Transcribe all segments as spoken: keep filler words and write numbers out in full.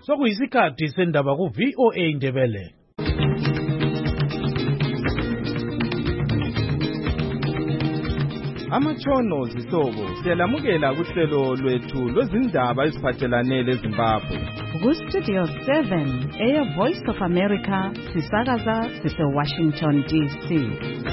Sokuyisikhathi sendaba ku V O A Ndebele. Amatshono zihlobo siyalamukela kuhlelo lwethu lwezindaba eziphathelane leZimbabwe. Ku Studio seven, Air Voice of America, sisakaza sise Washington D C.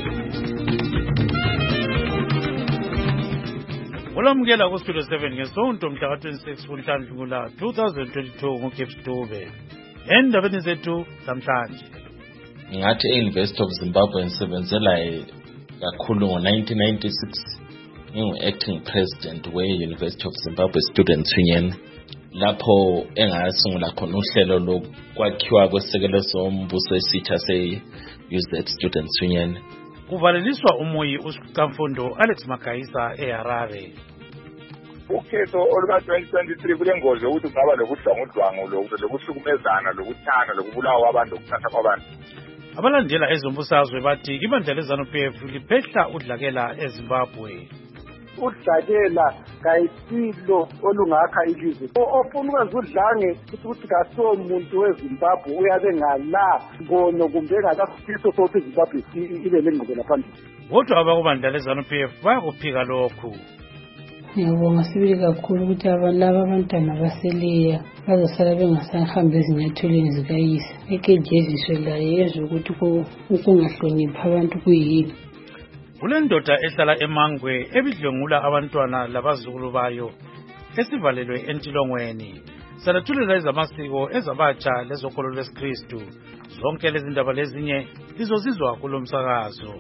Olamukela ku Studio seven ngesonto mhla ka twenty-six kuNhlangula two thousand twenty-two nguGibbs Dube. Endabeni zethu namhlanje. Ngathi i-University of Zimbabwe nisebenzela kakhulu ngo nineteen ninety-six ngingu-acting president we-University of Zimbabwe Students Union, lapho engasungula khona uhlelo lokwakhiwa kwesekelo sombuso esitsha se-U Z Students Union. Kuvaleliswa umuyi usikamfundo Alex Magayisa eHarare. Ukhetho oluka twenty twenty-three kulengozi ukuthi kungaba lokudlwangudlwangu lokuhlukumezana lokuthana lokubulawa abantu lokuthatha kwabantu. Abalandela ezombusazwe bathi ibandla leZANU-P F liphehla udlakela eZimbabwe. Udlakela kayisilo olungakha ilizwe. Ofuna ukwenza udlange ukuthi kaso umuntu weZimbabwe uyabe ngala ngono kumbe ngakafiso sokuthi iZimbabwe ibe lengqubela phambili. Kodwa abakubandla leZANU-P F bayakuphika lokhu. Ngiyabonga sibili kakhulu ukuthi laba abantwana baseliya bazosala bengasahambi ezinyathelweni zikayise. Ekejeziswe laye yezwe ukuthi ukungahloniphi abantu kuyini. Kulendoda ehlala eMangwe ebidlwengula abantwana labazukulu bayo esivalelwe entilongweni. Salathulela ezamasiko ezabatsha lezokholo lwesikristu. Zonke lezi ndaba lezinye lizozizwa kulo msakazo.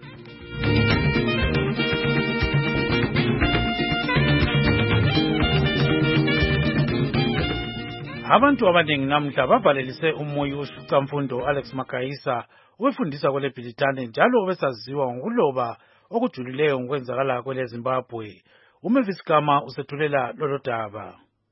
Abantu abaningi namhla bavalelise umuyi usikamfundo Alex Magayisa wefundisa kwele Bhilitane njalo obesaziwa ngokuloba okujulileyo ngokwenzakala kwele Zimbabwe. uMavis Kama usethulela lolo daba.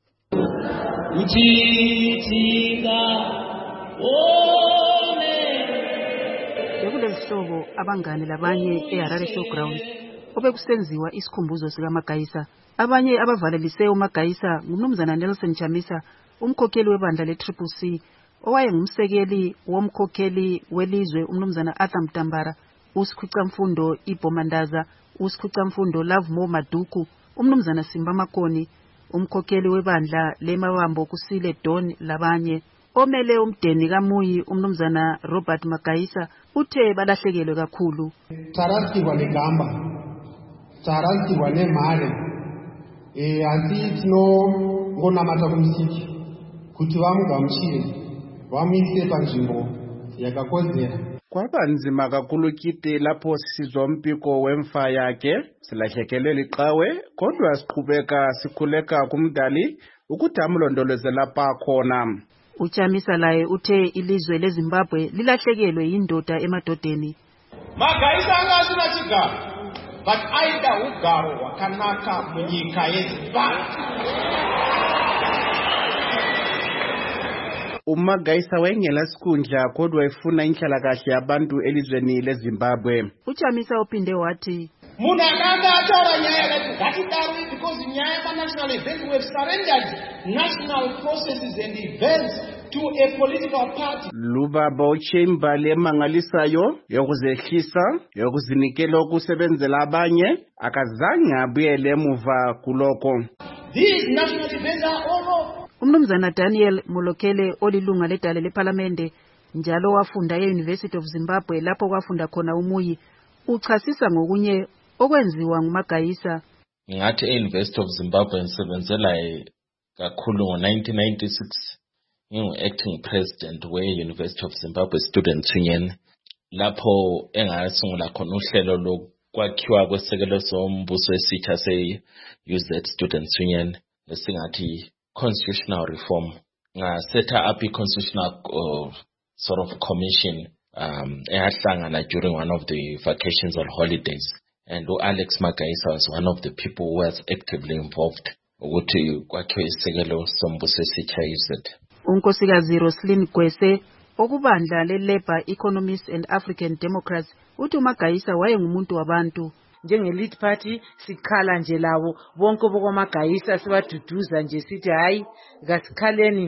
Bekulezihlobo abangane labanye eHarare Showground obekusenziwa isikhumbuzo sika Magayisa. Abanye abavalelise uMagayisa ngumnumzana Nelson Chamisa, umkhokheli webandla le-Triple C, owayengumsekeli womkhokheli welizwe umnumzana Arthur Mtambara, uSikhucamfundo Ibhomandaza, uSikhucamfundo Lovemore Maduku, umnumzana Simba Makoni, umkhokheli webandla leMabambo Kusile Don labanye. Omele umdeni kaMuyi umnumzana Robert Magayisa uthe balahlekelwe kakhulu. Tarasikwa legamba, tarasikwa nemali, e asi tino ngonamata kumsiki. Kuti vamugamuchire vamuise panzvimbo yakakodzera. Kwaba nzima kakhulu kiti lapho sisizwa mpiko wemfa yake, silahlekelwe liqhawe, kodwa siqhubeka sikhuleka kumdali ukuthi amlondoloze lapha khona. Uchamisa laye uthe ilizwe leZimbabwe lilahlekelwe yindoda emadodeni. Magayisa angasina chigaro, but aida ugaro wakanaka munyika yeZimbabwe. uMagayisa wayengela sikhundla kodwa efuna inhlalakahle yabantu elizweni leZimbabwe. Uchamisa uphinde wathi Muna akanga atara nyaya lati ngatidarwi because nyaya ma national events we have surrendered national processes and events to a political party. Lubaba uChambali emangalisayo yokuzehlisa yokuzinikela ukusebenzela abanye akazange abuyele emuva kuloko. These national events are all Umnumzana Daniel Molokele olilunga ledale leParlamente njalo wafunda e-University of Zimbabwe lapho kwafunda khona umuyi uchasisa ngokunye okwenziwa nguMagayisa. Ngathi e-University of Zimbabwe nisebenzela kakhulu ngo nineteen ninety-six ngingu-acting president we-University of Zimbabwe Students Union, lapho engasungula khona uhlelo lokwakhiwa kwesekelo sombuso esitsha se-U Z Students Union esingathi constitutional reform. Nga set up a constitutional uh, sort of commission um eyahlangana during one of the vacations or holidays, and Alex Magayisa was one of the people who was actively involved ukuthi kwakhiwe isekelo sombuso esitsha U Z. Unkosikazi Roslyn Gwese okubandla le-Labour Economists and African Democrats uthi uMagayisa wayengumuntu wabantu. Njenge-lead party sikhala nje lawo bonke bokwamagayisa sibaduduza nje sithi hayi kasikhaleni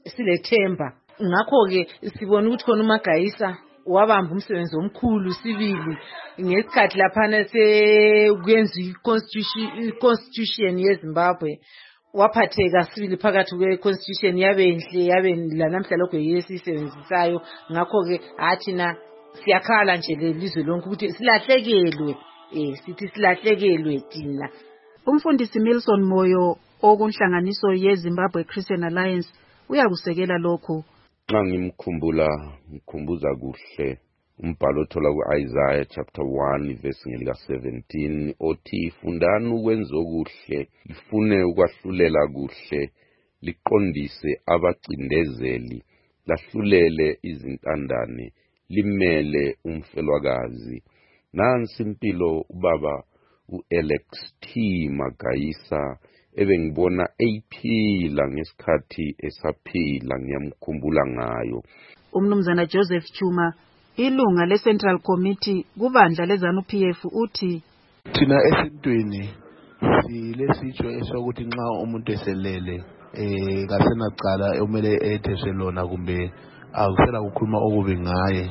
silethemba. Ngakho-ke sibona ukuthi khona uMagayisa wabamba umsebenzi omkhulu sibili ngesikhathi laphana sekwenza i-constitution yeZimbabwe. Waphatheka sibili phakathi kwe-constitution yabe inhle yabe lanamhla lokho yesisebenzisayo. Ngakho-ke athina siyakhala nje lelizwe lonke ukuthi silahlekelwe, eh sithi silahlekelwe thina. Umfundisi Milson Moyo okunhlanganiso yeZimbabwe Christian Alliance uyakusekela lokho. Xa ngimkhumbula ngikhumbuza kuhle umbhalo othola ku-Isaiah chapter one verse ngelika seventeen othi fundani ukwenza okuhle, lifune ukwahlulela kuhle, liqondise abacindezeli, lahlulele izintandane, limele umfelwakazi. Nansi impilo ubaba u-Alex T. Magayisa ebengibona eyiphila ngesikhathi esaphila ngiyamkhumbula ngayo. Umnumzana Joseph Chuma, ilunga le-Central Committee kubandla leZANU-P F uthi thina esintweni silesitsho esokuthi nxa umuntu eselele eh kasenacala umele etheswe lona kumbe akusela ukukhuluma okubi ngaye.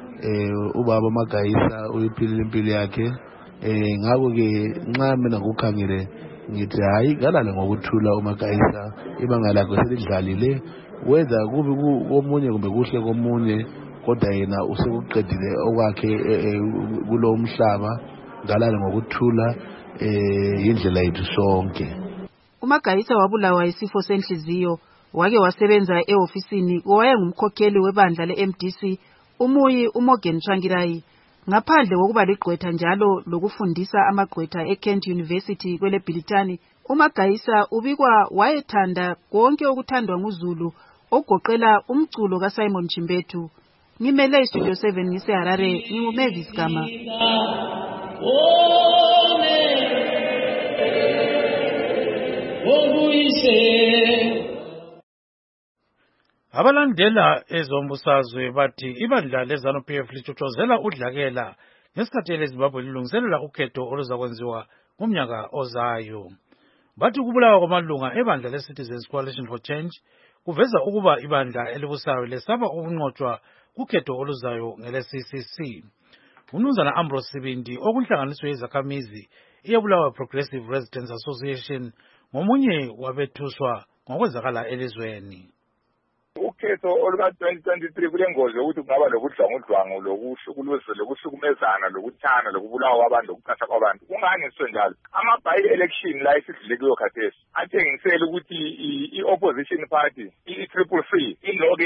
Eh ubaba Magayisa uyiphilile impilo yakhe. Eh ngakho ke nxa mina ngokukhangele ngithi hayi kalale ngokuthula uMagayisa ibanga lakhe selidlalile, wenza kubi komunye kumbe kuhle komunye, kodwa yena usekuqedile okwakhe kulo umhlaba. Ngalale ngokuthula eh indlela yethu sonke. uMagayisa wabulawa isifo senhliziyo, wake wasebenza eofisini owayengumkhokheli webandla le-M D C umuyi uMorgan Tsvangirai. Ngaphandle kokuba ligqwetha njalo lokufundisa amagqwetha eKent University kwele Bhilitani, uMagayisa ubikwa wayethanda konke okuthandwa nguZulu ogoqela umculo kaSimon Chimbethu. Ngimele iStudio seven ngiseHarare, nginguMavis Gama. Abalandela ezombusazwe bathi ibandla leZANU-P F lichochozela udlakela ngesikhathi leZimbabwe lilungiselela ukhetho oluzakwenziwa ngomnyaka ozayo. Bathi ukubulawa kwamalunga ebandla le-Citizens Coalition for Change kuveza ukuba ibandla elibusayo lesaba ukunqotshwa kukhetho oluzayo ngele-C C C. Umnumzana Ambrose Sibindi okunhlanganiso yezakhamizi iyabulawa Progressive Residents Association ngomunye wabethuswa ngokwenzakala elizweni. Ukhetho oluka twenty twenty-three kulengozi yokuthi kungaba lokudlwangudlwangu, lokuhlukuluzwa, lokuhlukumezana, lokuthana, lokubulawa kwabantu, lokuqatha kwabantu. Kungani ngisho njalo? Ama-by-election la esidlule kuyo khathesi atshengisela ukuthi i-opposition party, i-Triple C, iloke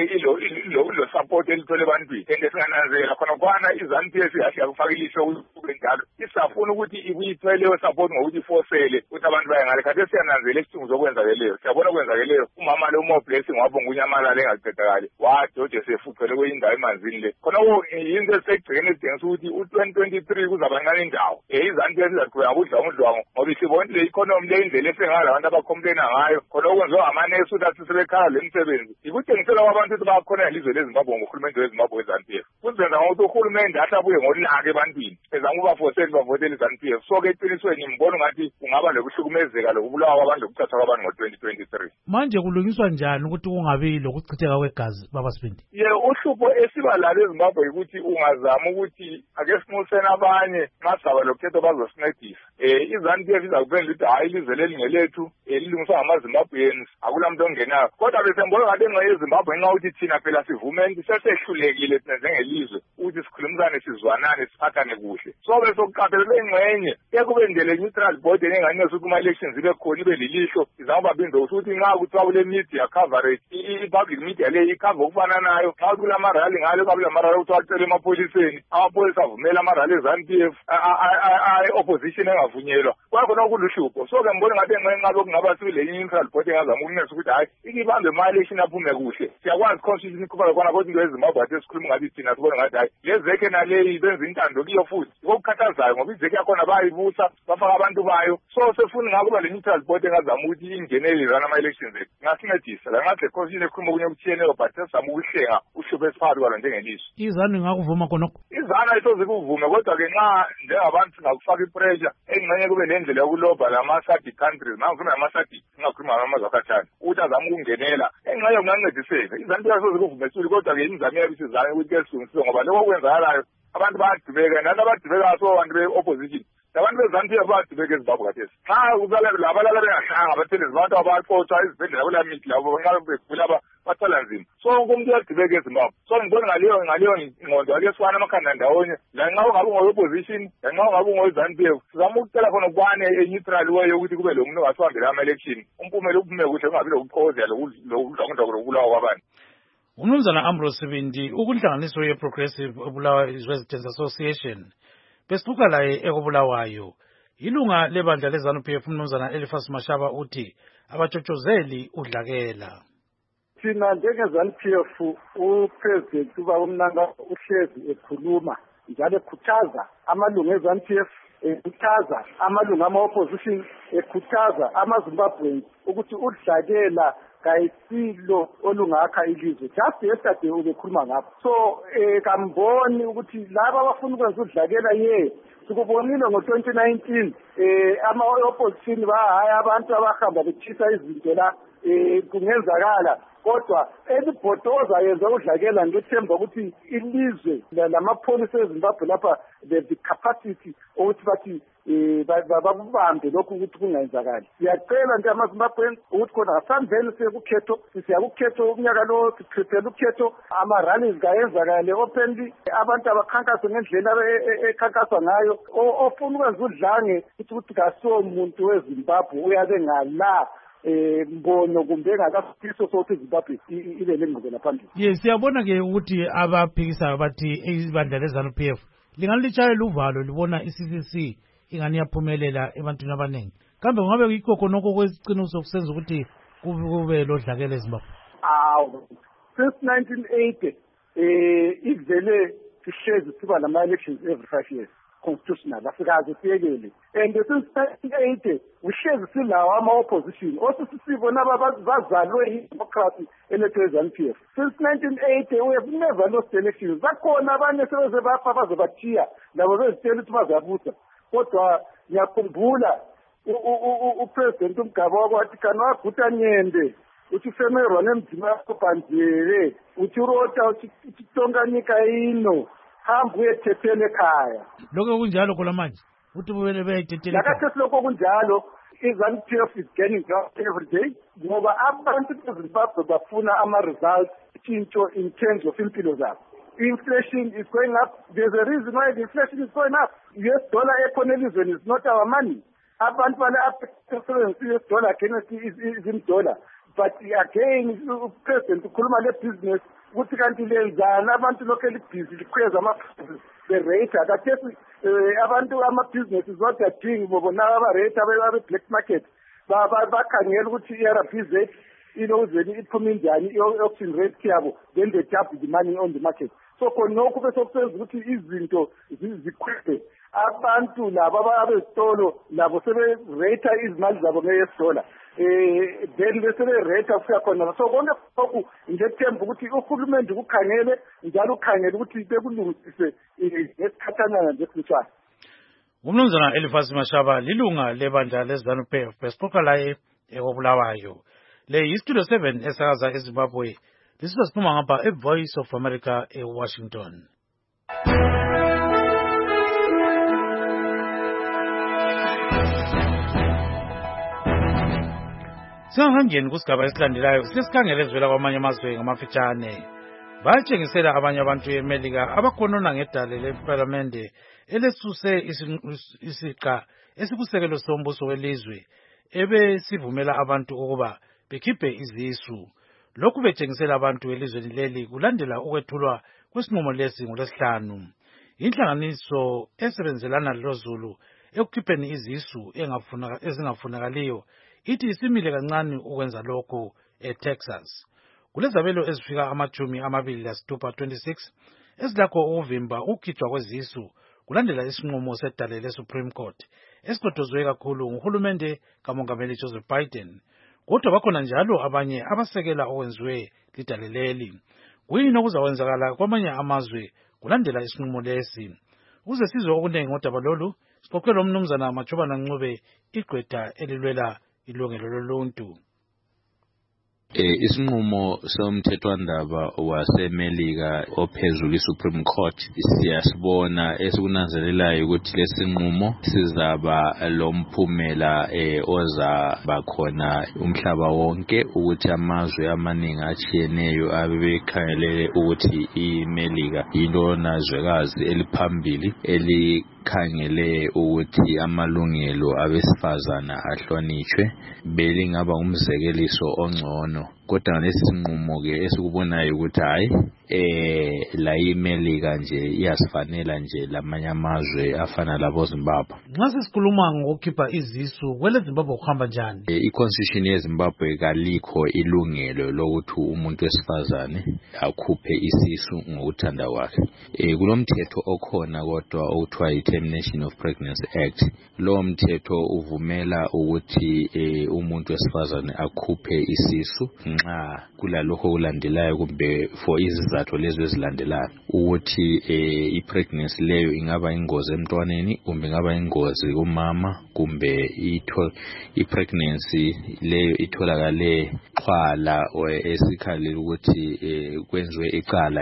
ilo support elithole ebantwini. Ende singananzela khona kwana iZANU-P F yahle yakufaka ilihlo kube njalo. Isafuna ukuthi ibuyithwele leyo support ngokuthi ifosele ukuthi abantu baye ngale. Khathesi siyananzela isidingo zokwenzakeleyo. Siyabona kwenzakeleyo. Umama lo Mo Blessing wabonga unyamala engaqedakali wadoje sefuthele kweyindawo emanzini le khona yinto esegcikeni edingisa ukuthi u-twenty twenty-three kuzabancane indawo iZANU-P F izaqhubeka ngokudlwangudlwangu ngoba isibona le economy le indlela esengala abantu abacomplaina ngayo khona okwenziwa ngamanesi ukuthi athi sebekhala le misebenzi ikutshengisela kwabantu ukuthi bakhona ilizwe leZimbabwe ngohulumende weZimbabwe weZANU-P F kuzenza ngokuthi uhulumende ahle abuye ngolaka ebantwini ezama ukubafosela bavotele iZANU-P F so-ke eqinisweni ngibona ngathi kungaba lokuhlukumezeka lokubulawa kwabantu lokuthatha kwabantu ngo-twenty twenty-three. Manje kulungiswa njani ukuthi kungabi lokuchitheka kwegazi baba Sibindi? Ye uhlupho esiba la eZimbabwe ukuthi ungazama ukuthi ake sinxusene abanye ngasaba lokhetho bazosincedisa. Eh iZANU-P F izakubenzela ukuthi hayi ilizwe lelingelethu elilungiswa ngamaZimbabweans akulamuntu ongenayo. Kodwa bese ngibona ngathi engxe yeZimbabwe nxa uthi thina phela sivumeni sesehlulekile thina njengelizwe ukuthi sikhulumane sizwanane siphathane kuhle. So bese okuqaphelela engxenye ekube ndele neutral board engane ukuthi kuma-elections ibe khona ibe lilihlo izama babinza ukuthi nxa kuthiwa kule media coverage i-public media le ikhava okufana nayo xa kula marali ngalo kabula marali ukuthi wacela emapholiseni amapholisa avumela amarali eZANU-P F opposition engavunyelwa kwakhona okuluhlupho. So ke ngibona ngathi enqenqabe okungaba sibile neutral board engazama ukunesa ukuthi hayi ikibambe ama-election aphume kuhle. Siyakwazi constitution iqhubeka khona kodwa into yeZimbabwe athi sikhuluma ngathi thina sibona ngathi hayi lezekhe naleyi benza intando kiyo futhi ukuthi okukhathazayo ngoba iveki yakhona bayibusa bafaka abantu bayo so sefuna ngakuba le neutral board engazama ukuthi ingenele run ama-elections ethu ngasincedisa la ngathi lekhosini ekhuluma okunye okuthiyene but sesizama ukuhlenga uhlupho esiphakathi kwalo njengelizwe. izanu ingakuvuma khonokho izanu ayisoze kuvume kodwa-ke nxa njengabantu singakufaka ipressure engxenye kube nendlela yokuloba lama-sadi countries nangikhuluma lama-sadi singakhuluma ngamazwe akhatshana ukuthi azame ukungenela engxenye kungancediseka izanu ayisoze kuvume suli kodwa-ke imizamo yabi sizame ukuthi ke silungisiwe ngoba lokho okwenzakalayo abantu bayadubeka nani abadubekayo so abantu be-opposition abantu bezanu P F bayadubeka ezimbabwe kathesi nxa labalala bengahlanga abathelezi abantu abaxotshwa izibhedlela kulamithi labo nxa begula bathwala nzima so wonke umuntu uyadubeka ezimbabwe so ngibona ngaleyo ngaleyo ngqondo ake sifana amakhanda ndawonye lanxa ungabe ungowe-opposition lanxa ungabe ungowe-ZANU P F sizama ukucela khona ukwane e-neutral way yokuthi kube lo muntu ongasiwambela ama-election umpumela uphume kuhle kungabi lokuqhozela lokudlwangudlwa lokubulawa kwabantu. umnumzana Ambrose Sibindi ukunhlanganiso ye-Progressive Bulawayo Residents Association besixoxa laye ekobulawayo ilunga lebandla le-ZANU P F umnumzana Elifas Mashaba uthi abatshotshozeli udlakela. Thina njenge-ZANU P F uPresident ubaba uMnanga uhlezi ekhuluma njalo ekhuthaza amalunga e-ZANU P F ekhuthaza amalunga ama-opposition ekhuthaza amaZimbabweans ukuthi udlakela kayisilo olungakha ilizwe just yesterday ubekhuluma ngapho so eh kamboni ukuthi laba abafuna ukwenza udlakela ye sikubonile ngo-twenty nineteen eh ama-opposition bahaya abantu abahamba bethisa izinto la eh kungenzakala kodwa elibhodoza yenza udlakela ngethemba ukuthi ilizwe lamapholisa eZimbabwe lapha the capacity ukuthi bathi babambe lokhu ukuthi kungayenzakali. Siyacela nje amaZimbabweans ukuthi khona ngasambeni sekukhetho siyakukhetho umnyaka lo siqhubela ukhetho ama-rallies kayenzakale openly abantu abakhankasa ngendlela ekhankaswa ngayo ofuna ukwenza udlange ukuthi kaso umuntu weZimbabwe uyabe ngala eh mbono kumbe engakasifiso sokuthi iZimbabwe ibe lengqubela phambili. Yes, siyabona ke ukuthi abaphikisayo bathi ibandla le-ZANU P F lingalitshayelela uvalo libona i-C C C ingani yaphumelela ebantwini abaningi. Kambe ngabe yikho khonoko kwesiciniso kusenza ukuthi kube lodlakela eZimbabwe? Awu, since nineteen eighty eh ivele sihlezi siba lama elections every five years. Constitutional asikaze siyekele and since nineteen eighty uhlezi silawo ama-opposition osisibona bazalwe yi-democracy elethwe-ZANU P F. Since nineteen eighty we have never lost elections. Bakhona abanye sebeze bapha baze bathiya labo bezitshela ukuthi bazabusa kodwa ngiyakhumbula upresident uMgaba wakwathi kani waguta nyende uthi femerwa nemzima yakobhanjele uthi urota uthi tonga nyika ino hambu uyethethele ekhaya. Lokho kunjalo khona manje uthi bubele beyethethele ekhaya. Lakathi lokho kunjalo i-ZANU P F is getting drunk every day ngoba abantu beZimbabwe bafuna ama-results tshintsho in terms of impilo zabo. Inflation is going up. There's a reason why the inflation is going up. U S dollar economism is not our money. Abantu bale up U S dollar against is in dollar. But again, President ukhuluma le business ukuthi kanti lenzana abantu lokho busy likhweza ama the rate akathethi abantu ama businesses what they doing bona aba rate abe black market ba bakhangela ukuthi i-R B Z inozeni iphuma njani i-auction rate yabo then they tap the money on the market. So khonokho bese kusenza ukuthi izinto zikhwele abantu labo abezitolo labo sebe rate izimali zabo nge-U S dollar eh then bese be rate afika khona so konke lokhu ngethemba ukuthi uhulumende ukukhangele njalo ukhangele ukuthi bekulungisise ngesikhathana nje sifana. Umnumzana Elifas Mashaba lilunga lebandla le-ZANU P F besixoxa laye ekobulawayo. Le yistudio seven esakaza eZimbabwe. This was Numa ngapha e-Voice of America e-Washington. Singangeni kusigaba esilandelayo sesikhangele ezivela kwamanye amazwe ngamafitshane. Batshengisela abanye abantu eMelika abakhonona ngedale leParliamente elesuse isiqa esikusekelo sombuso welizwe ebesivumela abantu ukuba bekhiphe izisu. Lokhu betshengisela abantu elizweni leli kulandela ukwethulwa kwesinqumo lesi ngolwesihlanu. Inhlanganiso esebenzelana lozulu ekukhipheni izisu ezingafunakaliyo ithi isimile kancane ukwenza lokho eTexas. Kulezabelo ezifika amajumi amabili lasithupha twenty-six ezilakho ukuvimba ukukhitshwa kwezisu kulandela isinqumo sedale le-Supreme Court esidodozwe kakhulu nguhulumende kamongameli Joseph Biden. Kodwa bakhona njalo abanye abasekela okwenziwe lidale leli. Kuyini okuzakwenzakala kwamanye amazwe kulandela isinqumo lesi? Ukuze sizwe okunengi ngodaba lolu, sixoxela umnumzana Machobana Ncube, igqwetha elilwela ilungelo loluntu. Eh isinqumo somthethwandaba waseMelika ophezulu iSupreme Court siyasibona esikunanzelelayo ukuthi lesinqumo sizaba lomphumela eh oza bakhona umhlaba wonke ukuthi amazwe amaningi achiyeneyo abebekhangelele ukuthi iMelika yilona zwekazi eliphambili eli khangele ukuthi amalungelo abesifazana ahlonishwe belingaba umzekeliso ongcono. Kodwa lesinqumo ke esikubonayo ukuthi hayi eh la iMelika nje iyasifanela nje lamanye amazwe afana labo Zimbabwe. Nxa sesikhuluma ngokukhipha izisu kwele Zimbabwe kuhamba njani? E, I-Constitution yeZimbabwe kalikho ilungelo lokuthi umuntu wesifazane akhuphe isisu ngokuthanda kwakhe. Eh kulomthetho okhona kodwa okuthiwa i-Termination of Pregnancy Act. Lo mthetho uvumela ukuthi eh, umuntu wesifazane akhuphe isisu nxa kulalokho kulandelayo kumbe for izizathu lezo ezilandelayo ukuthi eh, i-pregnancy leyo ingaba ingozi emntwaneni kumbe ingaba ingozi kumama kumbe itho i-pregnancy leyo itholakale xhwala esikhalela ukuthi eh, kwenziwe icala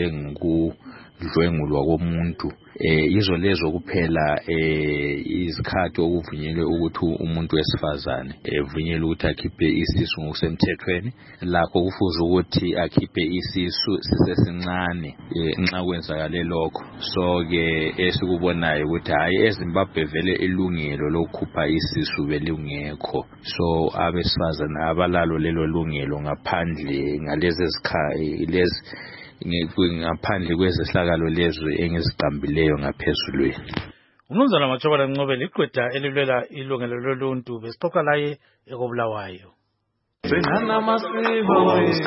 elinjengokudlwengulwa komuntu. Eh izo lezo kuphela eh izikhathi okuvunyelwe ukuthi umuntu wesifazane evunyelwe ukuthi akhiphe isisu ngokusemthethweni. Lakho kufuze ukuthi akhiphe isisu sisesincane nxa kwenzakale lokho. So ke esikubonayo ukuthi hayi eZimbabwe vele ilungelo lokukhupha isisu belungekho. So abesifazane abalalo lelo lungelo ngaphandle ngalezi ezikhathi lezi ngaphandle kwezehlakalo lezo engiziqambileyo ngaphezulweni. Umnumzana Machobana Ncube ligqwetha elilwela ilungelo loluntu besixoxa laye ekobulawayo. Singana masiko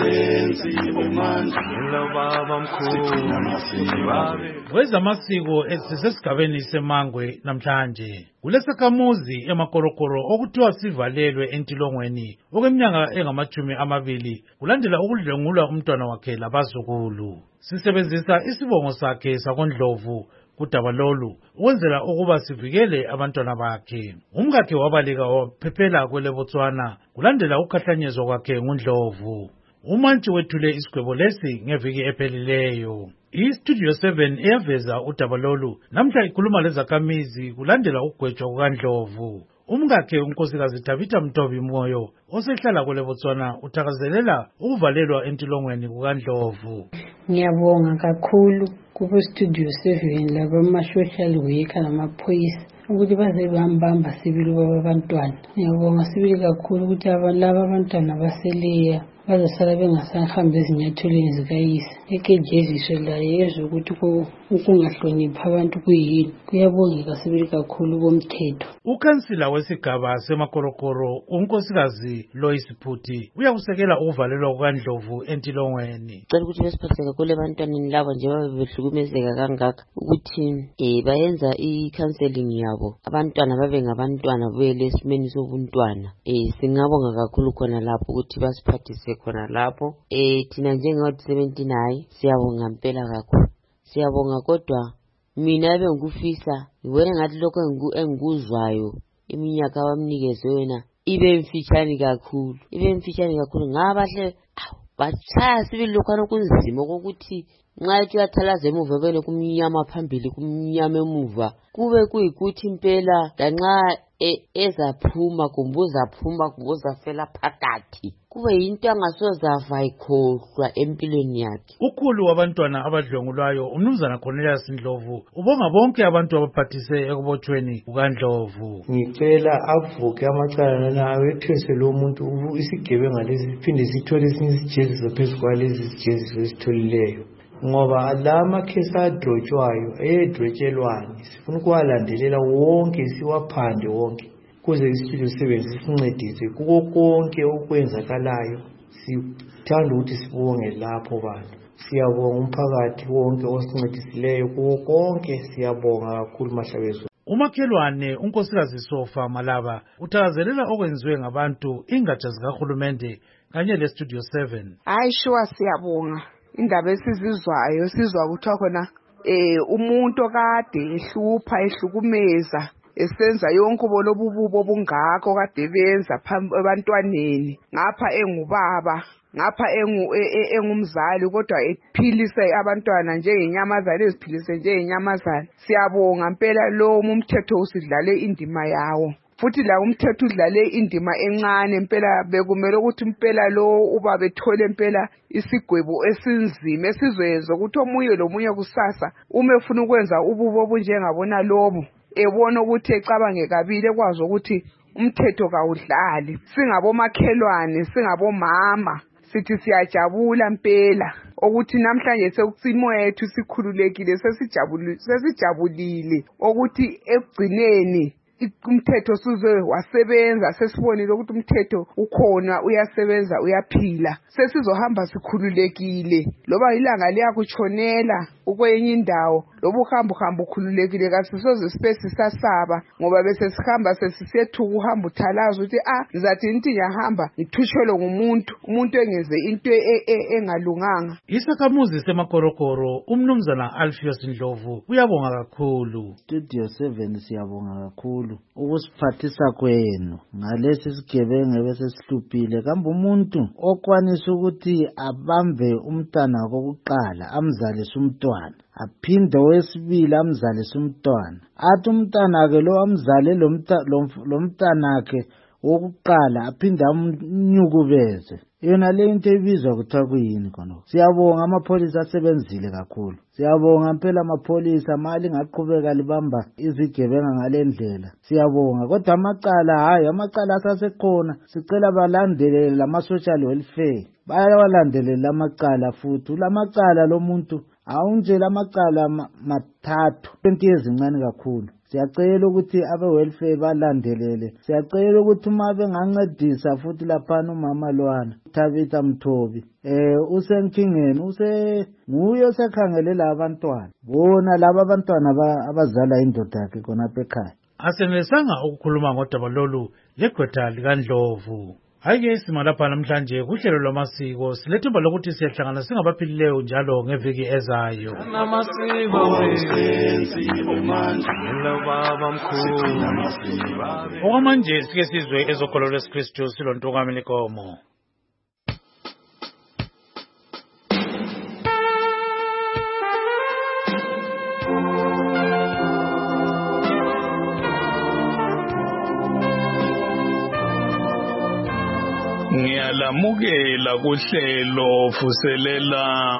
wezamasiko esisesigabeni semangwe namhlanje kulesakhamuzi emakorokoro okuthiwa sivalelwe entilongweni okweminyaka engamachumi amabili kulandela ukudlwengulwa umntwana wakhe labazukulu. Sisebenzisa isibongo sakhe sakondlovu kudaba lolu ukwenzela ukuba sivikele abantwana bakhe. Umkakhe wabaleka waphephela kwele Botswana kulandela ukukhahlanyezwa kwakhe ngundlovu. Umantshi wethule isigwebo lesi ngeviki ephelileyo. I-Studio seven iyaveza udaba lolu namhla ikhuluma lezakhamizi kulandela ukugwetshwa kukaNdlovu. Umkakhe unkosikazi Tabitha Mtobi Moyo osehlala kwele Botswana uthakazelela ukuvalelwa entilongweni kukaNdlovu. Ngiyabonga kakhulu kubo Studio seven laba ama-social worker namaphoyisa ukuthi baze bambamba sibili babantwana. Ngiyabonga sibili kakhulu ukuthi laba abantwana baseleya bazasala bengasahambi ezinyathelweni zikayise. Ekejeziso laye yezwe ukuthi ukungahloniphi abantu kuyini. Kuyabongeka sibili kakhulu bomthetho. Ukhansila wesigaba semakorokoro unkosikazi Lois Phuthi uyakusekela ukuvalelwa kukaNdlovu entilongweni. Cela ukuthi besiphathe kakhulu ebantwaneni labo njengoba behlukumezeka kangaka ukuthi eh bayenza i-counseling yabo abantwana babe ngabantwana buyele esimeni sobuntwana. Eh singabonga kakhulu khona lapho ukuthi basiphathise khona lapho. Eh thina njengathi seventeen hayi siyabonga impela kakhulu. Siyabonga kodwa mina ebe ngikufisa ngibona ngathi lokho engikuzwayo iminyaka abamnikeze yona ibe mfitshane kakhulu ibe mfitshane kakhulu ngabahle bachaya sibili lokho kunzima ukuthi nxa ethi yathalaza emuva bene kumnyama phambili kumnyama emuva kube kuyikuthi impela lanxa ezaphuma kumbuza phuma kumbuza fela phakathi kube yinto angasozava ikhohlwa empilweni yakhe. Ukhulu wabantwana abadlwengulwayo umnumzana Cornelius Ndlovu ubonga bonke abantu abaphathise ekubotshweni kukaNdlovu. Ngicela avuke amacala lawo ethwese lo muntu isigebenga lesi siphinde sithole isijeziso phezu kwalezi isijeziso esitholileyo. Ngoba lama khesi adrotshwayo edrotshelwane sifuna ukuwalandelela wonke siwaphande wonke kuze iStudio seven sincedise kuko konke okwenzakalayo. Sithanda ukuthi sibonge lapho bantu Siyabonga umphakathi wonke osincedisileyo kuwo konke, siyabonga kakhulu Mahlabezo. Umakhelwane unkosikazi Sofa Malaba uthakazelela okwenziwe ngabantu ingatsha zikahulumende kanye le Studio seven. Hayi shuwa siyabonga indaba esizizwayo sizwa kuthiwa khona eh umuntu okade ehlupha ehlukumeza esenza yonke bolobububo bungakho kade benza abantwaneni ngapha engubaba ngapha engu engumzali kodwa ephilise abantwana njengenyamazana eziphilise njengenyamazana. Siyabonga impela lo umthetho usidlale indima yawo futhi la umthetho udlale indima encane impela bekumele ukuthi impela lo uba bethole impela isigwebo esinzima esizwenza ukuthi omunye lomunye kusasa uma efuna ukwenza ububo obunjengabona lobo ebona ukuthi ecabange kabili ekwazi ukuthi umthetho kawudlali. Singabomakhelwane singabomama sithi siyajabula impela ukuthi namhlanje sekutsimo yethu sikhululekile sesijabulile sesijabulile ukuthi ekugcineni umthetho sizwe wasebenza sesibonile ukuthi umthetho ukhona uyasebenza uyaphila sesizohamba sikhululekile loba ilanga liyakutshonela ukwenye indawo loba uhamba uhamba ukhululekile kasisoze sibe sisasaba ngoba bese sihamba sesisiyethuka uhamba uthalaza ukuthi ah ngizathi inti ngiyahamba ngithutshelwe ngumuntu umuntu engeze into engalunganga. Isakhamuzi semakorokoro umnumzana Alpheus Ndlovu uyabonga kakhulu. Studio seven siyabonga kakhulu ukusiphathisa kwenu ngalesi sigebengu bese sihluphile kambe umuntu okwanisa ukuthi abambe umntana kokuqala amzalise umntwana aphinde wesibili amzalise umntwana athi umntana ke lo amzale lo mntana ke wokuqala aphinde amnyukubeze yona le into ebizwa kuthiwa kuyini khona. Siyabonga amapholisa asebenzile kakhulu. Siyabonga impela amapholisa mali ngaqhubeka libamba izigebenga ngalendlela. Siyabonga kodwa amacala hayi amacala asasekhona sicela balandele lama social welfare bayawalandelela lamacala futhi lamacala lomuntu awunje lamacala mathathu into ezincane kakhulu. Siyacela ukuthi abe welfare balandelele. Siyacela ukuthi uma bengancedisa futhi laphana umama lwana Thabitha Mthobi eh usenkingeni use nguye osekhangelela abantwana bona laba abantwana abazala indoda yakhe khona ekhaya. Asenesanga ukukhuluma ngodaba lolu legqwetha likaNdlovu. Hayike sima lapha namhlanje kuhlelo lwamasiko silethemba lokuthi siyahlangana singabaphilileyo njalo ngeviki ezayo. Okwamanje sike sizwe ezokholo lwesikristu silontokamela likomo. Ngiyalamukela kuhlelo vuselela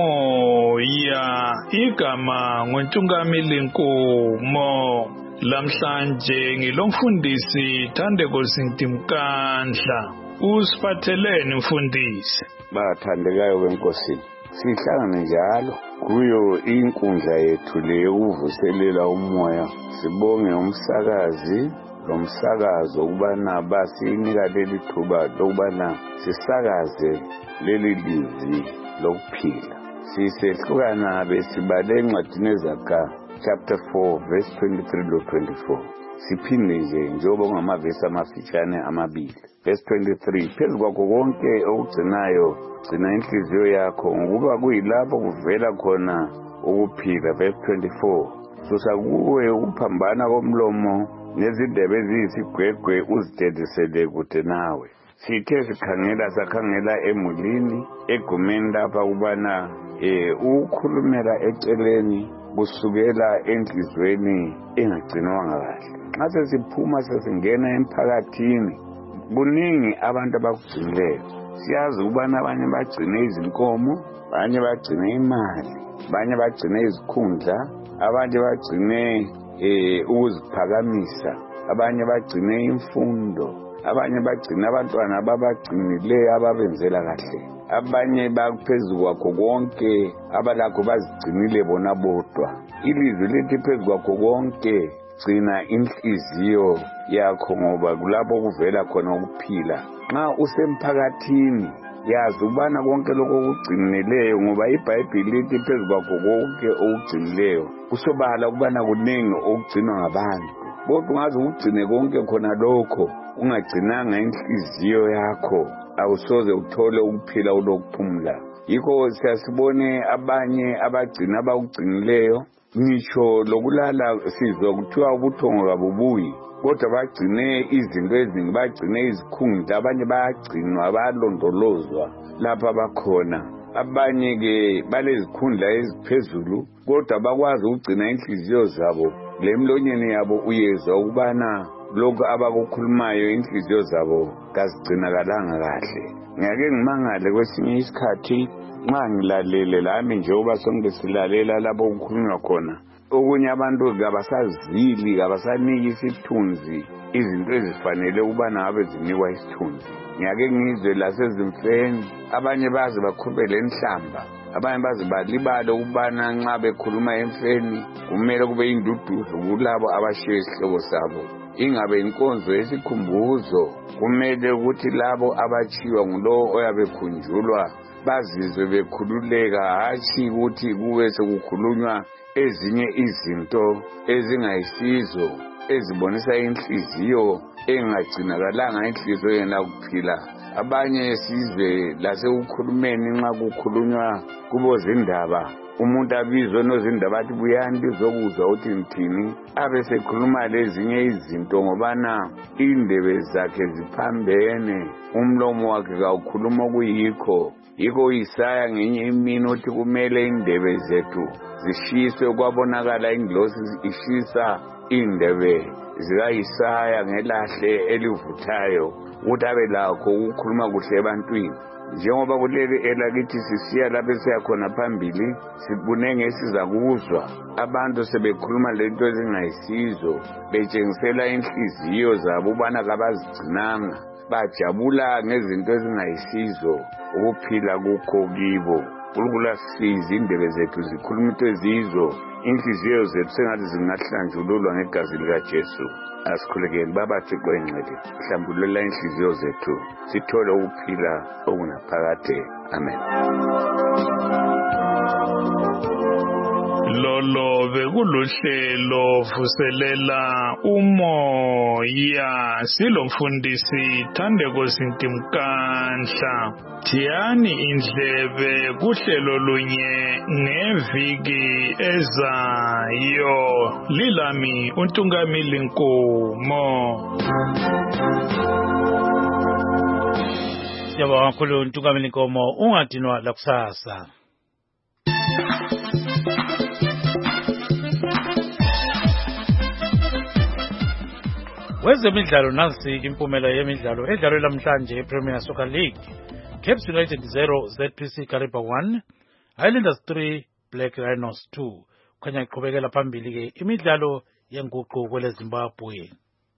umoya igama ngoNtungameli Nkomo. Lamhlanje ngilomfundisi Thandeko Sintimkandla. Usiphatheleni mfundisi? Bathandekayo benkosini sihlangane njalo kuyo inkundla yethu le yokuvuselela umoya. Sibonge umsakazi lomsakazo ukubana basinika leli thuba lokubana sisakaze leli lizwi lokuphila. Sisehlukana besibale encwadini eZakha chapter four verse twenty-three to twenty-four. Siphinde nje njengoba kungamavesi amafitshane amabili. Verse twenty-three, phezu kwakho konke okugcinayo gcina inhliziyo yakho ngokuba kuyilapho kuvela khona ukuphila. Verse twenty-four, susa kuwe ukuphambana komlomo nezindebe eziyisigwegwe uzidedisele kude nawe. Sithe sikhangela sakhangela emulini egumeni lapha kubana eh ukukhulumela eceleni kusukela enhlizweni engagcinwanga kahle. Nxa sesiphuma sesingena emphakathini kuningi abantu abakugcinileyo. Siyazi ukubana abanye bagcine izinkomo, abanye bagcine imali, abanye bagcine izikhundla, abanye bagcine eh ukuziphakamisa, abanye bagcine imfundo, abanye bagcina abantwana ababagcinileyo ababenzela kahle, abanye baphezulu kwakho konke abalakho bazigcinile bona bodwa. Ilizwi lithi phezu kwakho konke gcina inhliziyo yakho ngoba kulapho kuvela khona ukuphila. Nxa usemphakathini yazi ubana konke lokho okugcinileyo ngoba iBhayibheli lithi phezu kwakho konke okugcinileyo kusobala ukubana kuningi okugcinwa ngabantu. Kodwa ungaze ugcine konke khona lokho ungagcinanga inhliziyo yakho awusoze uthole ukuphila ulokuphumula. Yikho siyasibone abanye abagcina abakugcinileyo ngisho lokulala sizwe kuthiwa ubuthongo kabubuyi, kodwa bagcine izinto eziningi, bagcine izikhundla, abanye bayagcinwa bayalondolozwa lapha bakhona. Abanye ke balezikhundla eziphezulu kodwa bakwazi ukugcina inhliziyo zabo. Le mlonyeni yabo uyezwa ukubana lokho abakukhulumayo inhliziyo zabo kazigcinakalanga kahle. Ngiyake ngimangale kwesinye isikhathi nxa ngilalele lami njengoba sonke silalela lapho kukhulunywa khona, okunye abantu kabasazili kabasaniki isithunzi izinto ezifanele ukubana ngabe zinikwa isithunzi. Ngiyake ngizwe lasezimfeni abanye baze bakhubele enhlamba, abanye baze balibale ukubana nxa bekhuluma emfeni kumele kube induduzo kulabo abashiye isihloko sabo, ingabe inkonzo yesikhumbuzo. Kumele ukuthi labo abachiwa ngulo oyabe khunjulwa bazizwe bekhululeka, hatshi ukuthi kube sekukhulunywa ezinye izinto ezingayisizo ezibonisa inhliziyo engagcinakalanga, inhliziyo yena kuphila. Abanye sizwe lasekukhulumeni nxa kukhulunywa kubo zindaba, umuntu abizwe nozindaba athi buyani bizokuzwa ukuthi ngithini, abe sekhuluma lezinye izinto ngobana indebe zakhe ziphambene, umlomo wakhe kawukhuluma okuyikho. Yikho Isaya ngenye imini uthi kumele indebe zethu zishiswe, kwabonakala ingilosi ishisa indebe zika-Isaya ngelahle elivuthayo ukuthi abe lakho ukukhuluma kuhle ebantwini. Njengoba kuleli elakithi sisiya lapho siya khona phambili, sibunenge esiza kuzwa abantu sebekhuluma lento ezingayisizo, betshengisela inhliziyo zabo ubana kabazigcinanga, bajabula ngezinto ezingayisizo, ukuphila kukho kibo. uNkulunkulu asize indebe zethu zikhuluma into ezizo, inhliziyo zethu sengathi zingahlanjululwa ngegazi likaJesu. Asikhulekeni Baba Thixo engcwele, hlambululela inhliziyo zethu sithole ukuphila okunaphakade. Amen. Lolo bekuluhlelo vuselela umoya, silomfundisi Thandeko Sintimkanhla. Thiyani indlebe kuhlelo lunye ngeviki ezayo. Lilami uNtungamili Nkomo. Siyabonga kakhulu uNtungamili Nkomo, ungadinwa lakusasa. Wezemidlalo nansi impumela yemidlalo edlalwe namhlanje ePremier Soccer League. Caps United zero, Z P C Kariba one, Highlanders three, Black Rhinos two. Kukhanya iqhubekela phambili ke imidlalo yenguqu kwele Zimbabwe.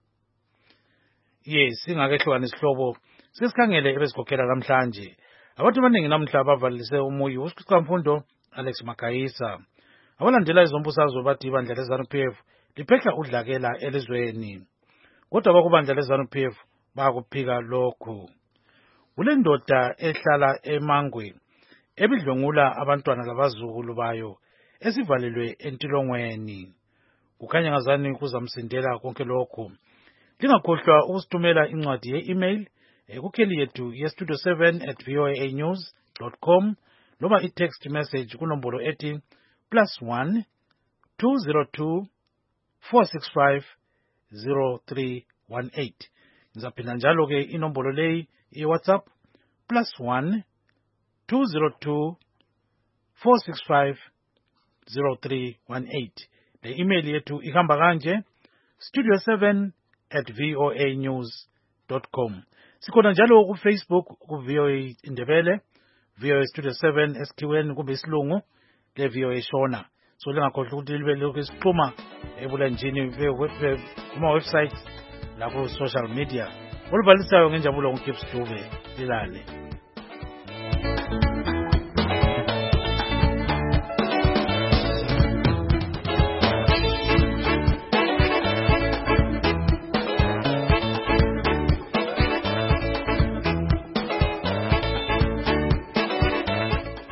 Yes, singakehluka isihlobo sesikhangele ebesikhokhela namhlanje. Abantu abaningi namhla bavalise umuyi uSiqamfundo Alex Makayisa. Abalandela izombusazwe bathi ibandla leZANU P F liphehla udlakela elizweni. Kodwa bakubandla leZANU P F bakuphika lokhu. Kule ndoda ehlala eMangwe ebidlongula abantwana labazukulu bayo esivalelwe entilongweni. Kukhanya ngazani kuzamsindela konke lokhu. Lingakhohlwa ukusithumela incwadi ye-email ekukheli yethu ye-studio seven at voa news dot com noma i-text message kunombolo ethi plus one two zero two four six five zero three one eight. Ngizaphinda njalo ke inombolo leyi i-WhatsApp plus one two zero two four six five zero three one eight. Le email yethu ihamba kanje studio seven at voa news dot com. Sikhona njalo ku Facebook ku VOA Indebele, VOA Studio seven esikhiweni kumbe isilungu le VOA Shona. So lingakhohlwa ukuthi libe lokhu isixhuma ebulanjini kuma website la ku social media. Olubhalisayo ngenjabulo nguKips Dube lilale.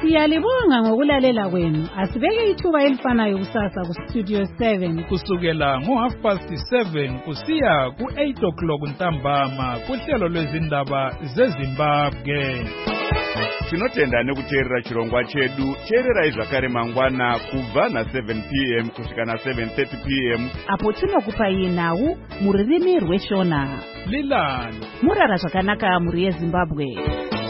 Siyalibonga ngokulalela kwenu. Asibeke ithuba elifanayo kusasa ku Studio seven kusukela ngo half past seven kusiya ku eight o'clock ntambama kuhlelo lwezindaba zeZimbabwe. Tinotenda nekuteerera chirongwa chedu. Teererai zvakare mangwana kubva na seven p m kusvika na seven thirty p m apo tinokupai nhau mururimi rweshona. Lilani murara zvakanaka muri yeZimbabwe.